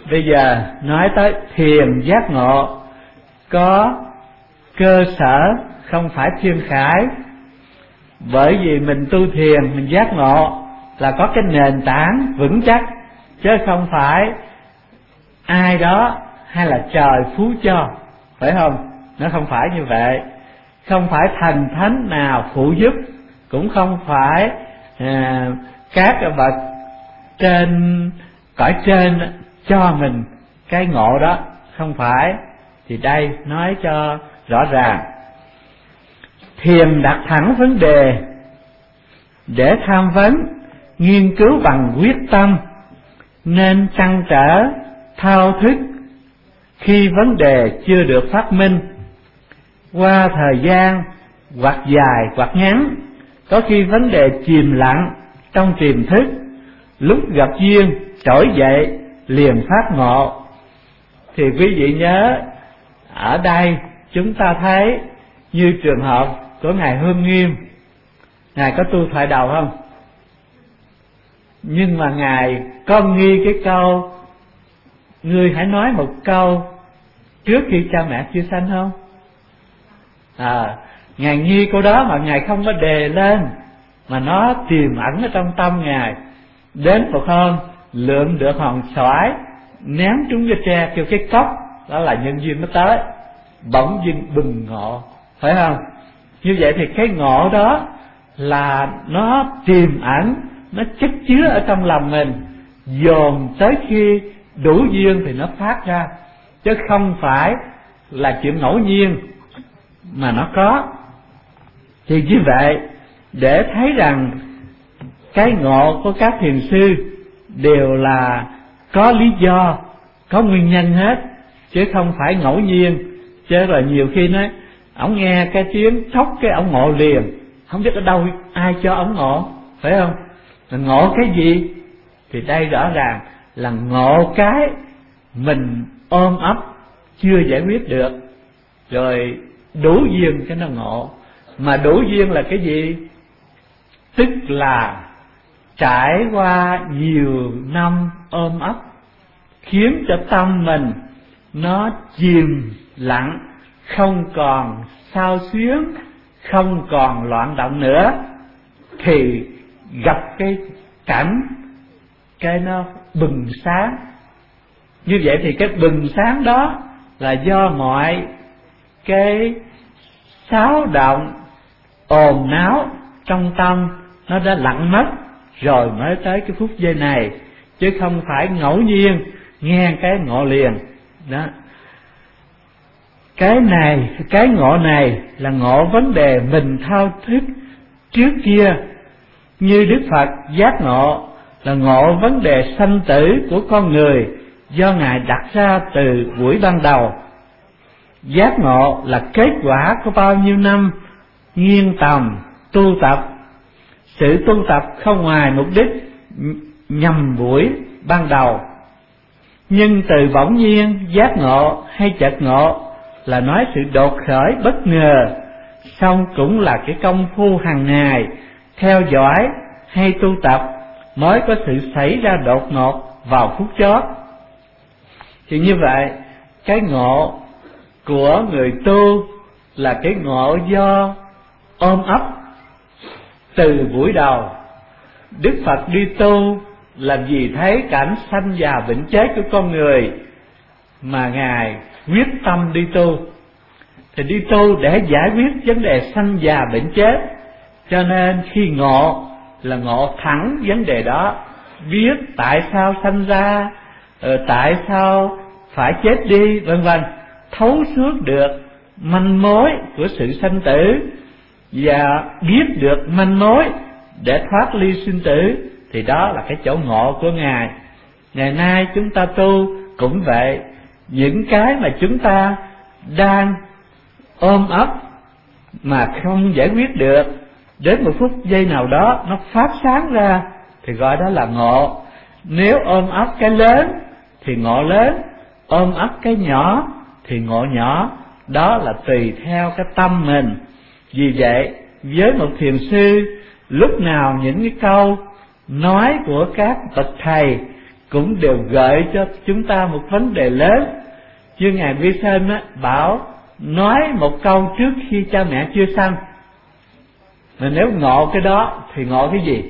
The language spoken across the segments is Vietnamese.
Bây giờ nói tới thiền giác ngộ, có cơ sở, không phải thiên khải. Bởi vì mình tu thiền, mình giác ngộ là có cái nền tảng vững chắc, chứ không phải ai đó hay là trời phú cho, phải không? Nó không phải như vậy. Không phải thần thánh nào phụ giúp, cũng không phải các bậc trên cõi trên cho mình cái ngộ đó, không phải. Thì đây nói cho rõ ràng. Thiền đặt thẳng vấn đề để tham vấn, nghiên cứu bằng quyết tâm, nên trăn trở thao thức khi vấn đề chưa được phát minh. Qua thời gian hoặc dài hoặc ngắn, có khi vấn đề chìm lặng trong tiềm thức, lúc gặp duyên trỗi dậy liền phát ngộ. Thì quý vị nhớ, ở đây chúng ta thấy như trường hợp của Ngài Hương Nghiêm. Ngài có tu thoại đầu không? Nhưng mà Ngài có nghi cái câu ngươi hãy nói một câu trước khi cha mẹ chưa sanh không? Ngài nghi câu đó mà Ngài không có đề lên, mà nó tiềm ẩn ở trong tâm Ngài. Đến một hôm lượm được hòn xoài ném trúng cái tre, kêu cái cốc, đó là nhân duyên nó tới, bỗng dưng bừng ngộ, phải không? Như vậy thì cái ngộ đó là nó tiềm ẩn, nó chất chứa ở trong lòng mình, dồn tới khi đủ duyên thì nó phát ra, chứ không phải là chuyện ngẫu nhiên mà nó có. Thì như vậy, để thấy rằng cái ngộ của các thiền sư đều là có lý do, có nguyên nhân hết, chứ không phải ngẫu nhiên. Chứ là nhiều khi nói ổng nghe cái tiếng thốc cái ổng ngộ liền, không biết ở đâu ai cho ổng ngộ, phải không? Là ngộ cái gì? Thì đây rõ ràng là ngộ cái mình ôm ấp chưa giải quyết được, rồi đủ duyên cái nó ngộ. Mà đủ duyên là cái gì? Tức là trải qua nhiều năm ôm ấp, khiến cho tâm mình nó chìm lặng, không còn xao xuyến, không còn loạn động nữa, thì gặp cái cảnh cái nó bừng sáng. Như vậy thì cái bừng sáng đó là do mọi cái xáo động ồn náo trong tâm nó đã lặng mất, rồi mới tới cái phút giây này, chứ không phải ngẫu nhiên nghe cái ngộ liền đó. Cái ngộ này là ngộ vấn đề mình thao thức trước kia. Như Đức Phật giác ngộ là ngộ vấn đề sanh tử của con người do Ngài đặt ra từ buổi ban đầu. Giác ngộ là kết quả của bao nhiêu năm nghiêng tầm tu tập. Sự tu tập không ngoài mục đích nhằm buổi ban đầu. Nhưng từ bỗng nhiên giác ngộ hay chợt ngộ là nói sự đột khởi bất ngờ, song cũng là cái công phu hàng ngày theo dõi hay tu tập mới có sự xảy ra đột ngột vào phút chót. Thì như vậy, cái ngộ của người tu là cái ngộ do ôm ấp từ buổi đầu. Đức Phật đi tu làm gì thấy cảnh sanh già bệnh chết của con người mà Ngài quyết tâm đi tu. Thì đi tu để giải quyết vấn đề sanh già bệnh chết, cho nên khi ngộ là ngộ thẳng vấn đề đó, biết tại sao sanh ra, tại sao phải chết đi, vân vân, thấu suốt được manh mối của sự sanh tử và biết được manh mối để thoát ly sinh tử. Thì đó là cái chỗ ngộ của Ngài. Ngày nay chúng ta tu cũng vậy, những cái mà chúng ta đang ôm ấp mà không giải quyết được, đến một phút giây nào đó nó phát sáng ra thì gọi đó là ngộ. Nếu ôm ấp cái lớn thì ngộ lớn, ôm ấp cái nhỏ thì ngộ nhỏ. Đó là tùy theo cái tâm mình. Vì vậy, với một thiền sư, lúc nào những cái câu nói của các bậc thầy, cũng đều gợi cho chúng ta một vấn đề lớn. Như Ngài Vincent bảo nói một câu trước khi cha mẹ chưa sanh, mà nếu ngộ cái đó thì ngộ cái gì?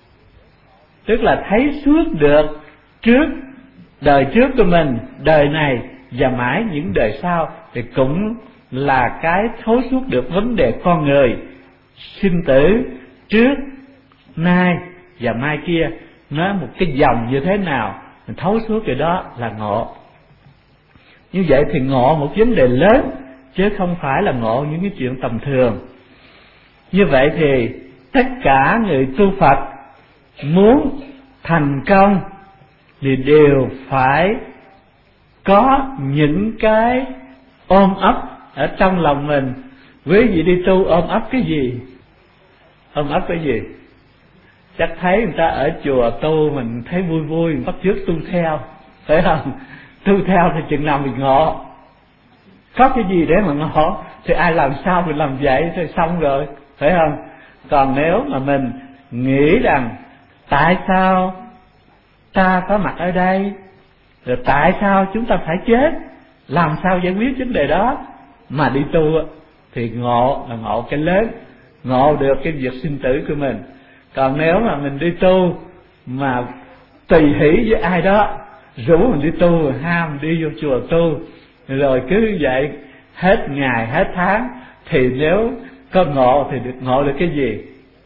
Tức là thấy suốt được trước đời trước của mình, đời này và mãi những đời sau, thì cũng là cái thấu suốt được vấn đề con người sinh tử trước, nay và mai kia. Nói một cái dòng như thế nào mình thấu suốt cái đó là ngộ. Như vậy thì ngộ một vấn đề lớn, chứ không phải là ngộ những cái chuyện tầm thường. Như vậy thì tất cả người tu Phật muốn thành công thì đều phải có những cái ôm ấp ở trong lòng mình. Quý vị đi tu ôm ấp cái gì? Ôm ấp cái gì? Chắc thấy người ta ở chùa tu mình thấy vui vui, mình bắt chước tu theo, phải không? Tu theo thì chừng nào mình ngộ. Có cái gì để mà ngộ thì ai làm sao mình làm vậy thì xong rồi, phải không? Còn nếu mà mình nghĩ rằng tại sao ta có mặt ở đây, rồi tại sao chúng ta phải chết, làm sao giải quyết vấn đề đó, mà đi tu thì ngộ là ngộ cái lớn, ngộ được cái việc sinh tử của mình. Còn nếu mà mình đi tu mà tùy hỷ với ai đó rủ mình đi tu, rồi ham đi vô chùa tu, rồi cứ vậy hết ngày hết tháng, thì nếu có ngộ thì được ngộ được cái gì?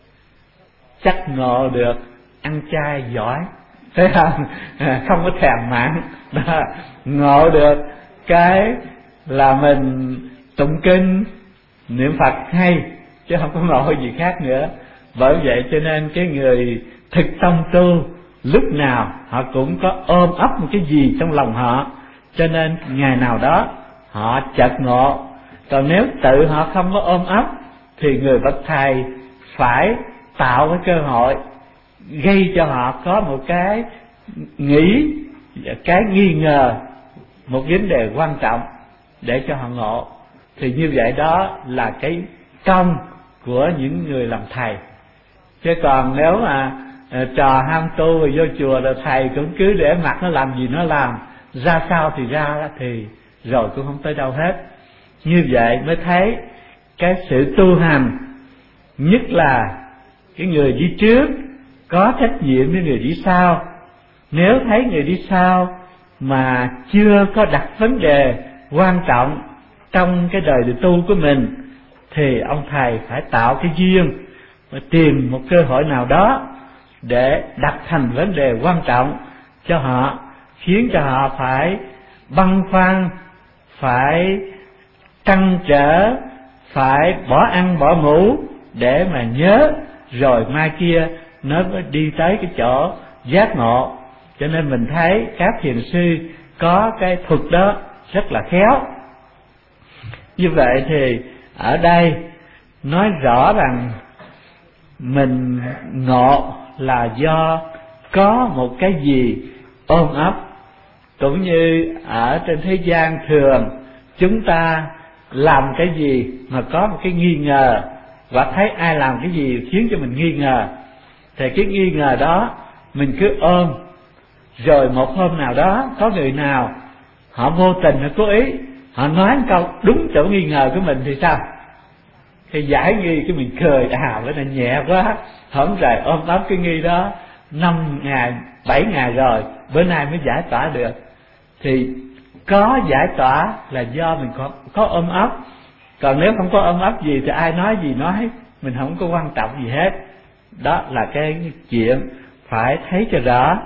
Chắc ngộ được ăn chay giỏi, thấy không? Không có thèm mặn đó. Ngộ được cái là mình tụng kinh niệm Phật hay, chứ không có ngộ gì khác nữa. Bởi vậy cho nên cái người thực tâm tu lúc nào họ cũng có ôm ấp một cái gì trong lòng họ, cho nên ngày nào đó họ chợt ngộ. Còn nếu tự họ không có ôm ấp thì người bậc thầy phải tạo cái cơ hội gây cho họ có một cái nghĩ, cái nghi ngờ một vấn đề quan trọng để cho họ ngộ. Thì như vậy đó là cái công của những người làm thầy. Chứ còn nếu mà trò ham tu rồi vô chùa rồi thầy cũng cứ để mặc nó làm gì nó làm, ra sao thì ra, thì rồi cũng không tới đâu hết. Như vậy mới thấy cái sự tu hành, nhất là cái người đi trước có trách nhiệm với người đi sau. Nếu thấy người đi sau mà chưa có đặt vấn đề quan trọng trong cái đời tu của mình, thì ông thầy phải tạo cái duyên và tìm một cơ hội nào đó để đặt thành vấn đề quan trọng cho họ, khiến cho họ phải băn khoăn, phải trăn trở, phải bỏ ăn bỏ ngủ để mà nhớ, rồi mai kia nó mới đi tới cái chỗ giác ngộ. Cho nên mình thấy các thiền sư có cái thuật đó rất là khéo. Như vậy thì ở đây nói rõ rằng mình ngộ là do có một cái gì ôm ấp. Cũng như ở trên thế gian thường chúng ta làm cái gì mà có một cái nghi ngờ, và thấy ai làm cái gì khiến cho mình nghi ngờ, thì cái nghi ngờ đó mình cứ ôm. Rồi một hôm nào đó có người nào họ vô tình hay cố ý họ nói một câu đúng chỗ nghi ngờ của mình thì sao? Thì giải nghi cái mình cười, bữa nay nhẹ quá, hổng rày ôm ấp cái nghi đó 5 ngày 7 ngày rồi, bữa nay mới giải tỏa được. Thì có giải tỏa là do mình có ôm ấp. Còn nếu không có ôm ấp gì thì ai nói gì nói, mình không có quan trọng gì hết. Đó là cái chuyện phải thấy cho rõ.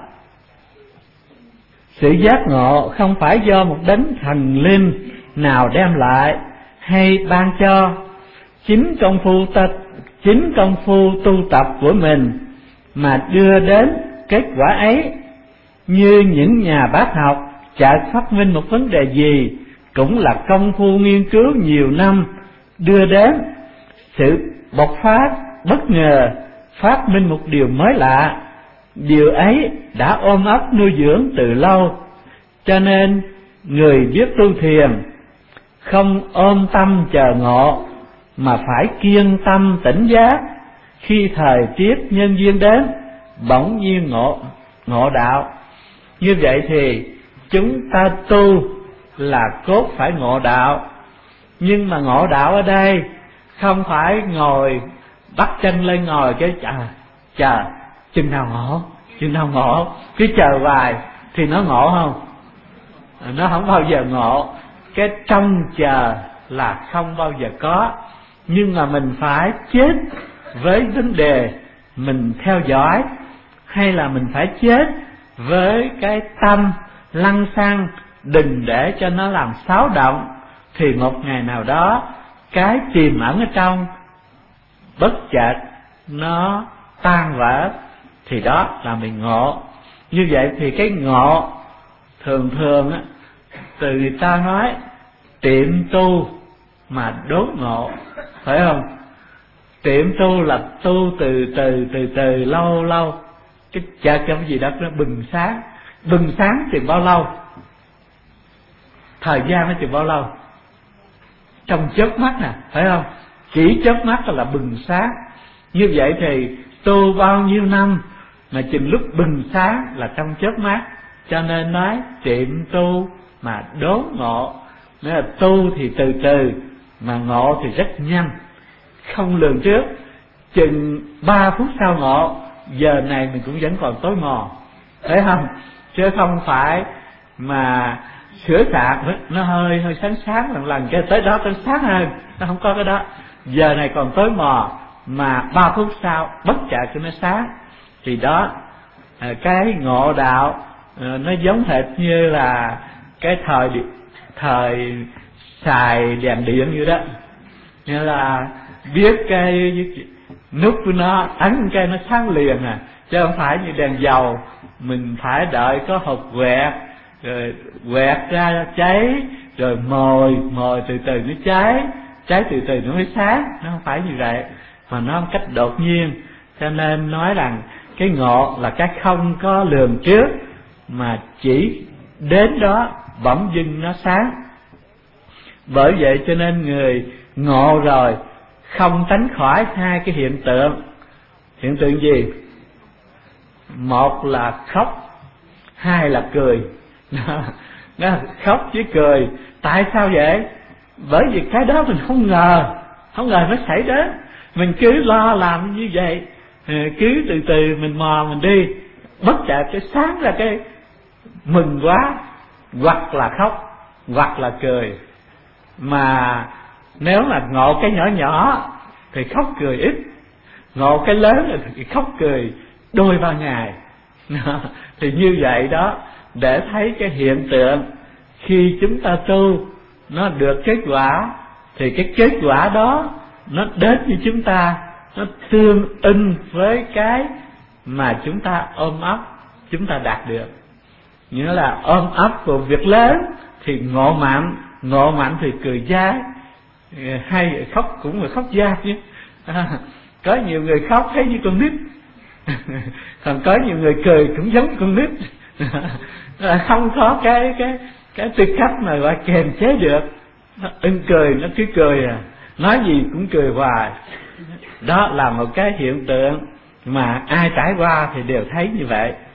Sự giác ngộ không phải do một đấng thần linh nào đem lại hay ban cho. Chính công phu tu tập của mình mà đưa đến kết quả ấy. Như những nhà bác học chợt phát minh một vấn đề gì, cũng là công phu nghiên cứu nhiều năm đưa đến sự bộc phát bất ngờ, phát minh một điều mới lạ. Điều ấy đã ôm ấp nuôi dưỡng từ lâu. Cho nên người biết tu thiền không ôm tâm chờ ngộ, mà phải kiên tâm tỉnh giác. Khi thời tiết nhân duyên đến, bỗng nhiên ngộ đạo. Như vậy thì chúng ta tu là cốt phải ngộ đạo. Nhưng mà ngộ đạo ở đây không phải ngồi bắt chân lên ngồi cái chờ chừng nào ngộ, cứ chờ hoài thì nó ngộ không? Nó không bao giờ ngộ. Cái trông chờ là không bao giờ có. Nhưng mà mình phải chết với vấn đề mình theo dõi, hay là mình phải chết với cái tâm lăng xăng, đừng để cho nó làm xáo động, thì một ngày nào đó cái tiềm ẩn ở trong bất chợt nó tan vỡ, thì đó là mình ngộ. Như vậy thì cái ngộ thường á, từ người ta nói tiệm tu mà đốn ngộ, phải không? Tiệm tu là tu từ lâu, cái chợt cái gì đó nó bừng sáng thì bao lâu? Thời gian nó chừng bao lâu? Trong chớp mắt nè, phải không? Chỉ chớp mắt là bừng sáng. Như vậy thì tu bao nhiêu năm mà chừng lúc bừng sáng là trong chớp mắt. Cho nên nói tiệm tu mà đốn ngộ. Nếu là tu thì từ từ, mà ngộ thì rất nhanh, không lường trước. Chừng 3 phút sau ngộ, giờ này mình cũng vẫn còn tối mò, phải không? Chứ không phải mà sửa sạc nó hơi sáng lần cái tới đó tới sáng hơn, nó không có cái đó. Giờ này còn tối mò, mà 3 phút sau bất chợt cho nó sáng. Thì đó, cái ngộ đạo nó giống hệt như là cái thời xài đèn điện như đó. Như là biết cái nút của nó, ấn cái nó sáng liền chứ không phải như đèn dầu mình phải đợi có hộp quẹt, rồi quẹt ra cháy, rồi mồi từ từ nó cháy từ từ nó mới sáng. Nó không phải như vậy, mà nó một cách đột nhiên. Cho nên nói rằng cái ngộ là cái không có lường trước, mà chỉ đến đó bỗng dưng nó sáng. Bởi vậy cho nên người ngộ rồi không tránh khỏi hai cái hiện tượng. Hiện tượng gì? Một là khóc, hai là cười. Nó khóc với cười. Tại sao vậy? Bởi vì cái đó mình không ngờ nó xảy đến. Mình cứ lo làm như vậy, cứ từ từ mình mò mình đi, bất chợt cái sáng ra cái mừng quá, hoặc là khóc hoặc là cười. Mà nếu mà ngộ cái nhỏ thì khóc cười ít, ngộ cái lớn thì khóc cười đôi ba ngày. Thì như vậy đó, để thấy cái hiện tượng khi chúng ta tu nó được kết quả, thì cái kết quả đó nó đến với chúng ta, nó tương ưng với cái mà chúng ta ôm ấp, chúng ta đạt được. Nghĩa là ôm ấp vào việc lớn thì ngộ mạnh thì cười dai, hay khóc cũng là khóc dai chứ. Có nhiều người khóc thấy như con nít, còn có nhiều người cười cũng giống con nít. Không có cái tư cách mà gọi kềm chế được. Nó ưng cười, nó cứ cười nói gì cũng cười hoài. Đó là một cái hiện tượng mà ai trải qua thì đều thấy như vậy.